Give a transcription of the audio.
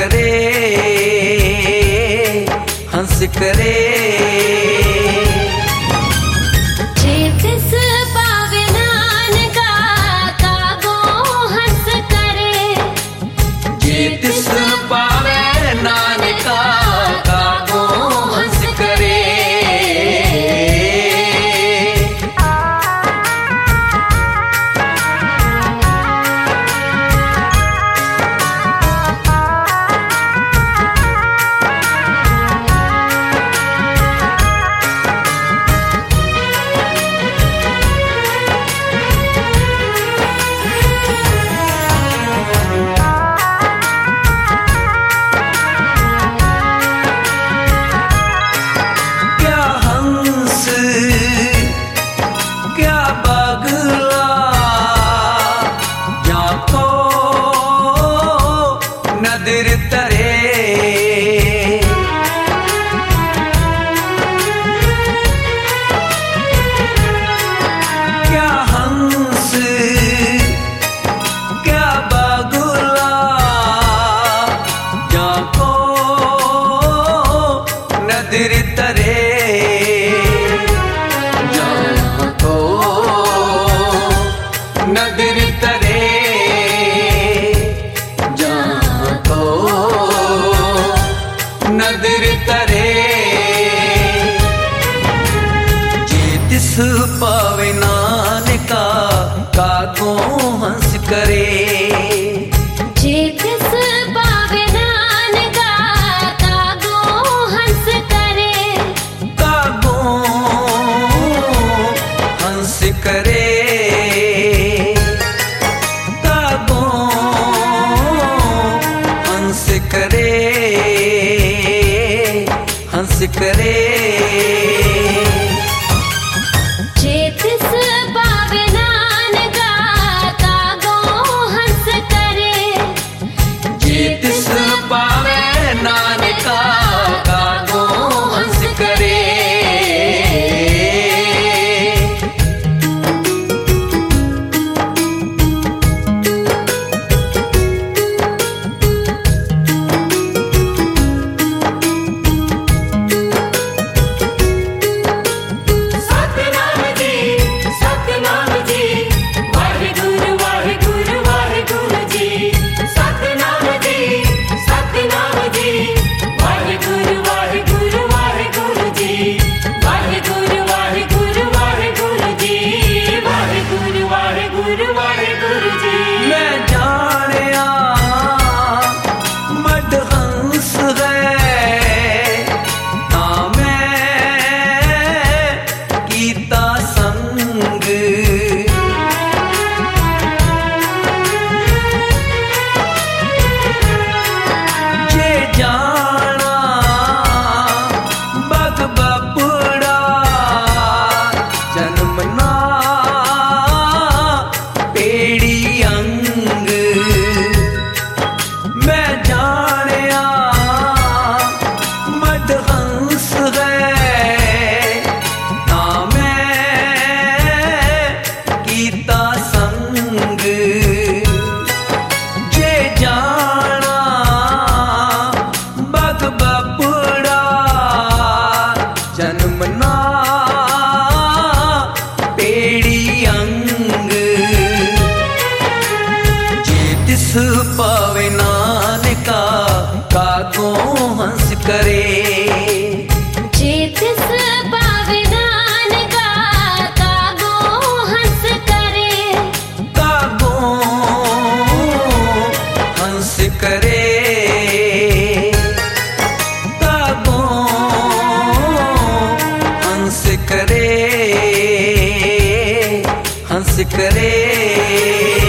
करे, हंस करे। चेतिस पावे नानका कागो हंस करे, चेतिस पावे नानका कागो हंस करे। नदर तरे, क्या हंस क्या बगुला जाको नदर तरे, जाको नदर तरे, नदर करे। चेतिस पावे नानका कागो हंस करे, चेतिस पावे नानका कागो हंस करे, कागो हंस करे, कागो हंस करे, हंस करे। चेतिस पावे नानका कागो हंस करे, चेतिस पावे नानका कागो हंस करे। पावे नानका कागो हंस करे, चेतिस पावे नानका कागो हंस करे, कागो हंस करे, कागो हंस करे, हंस करे।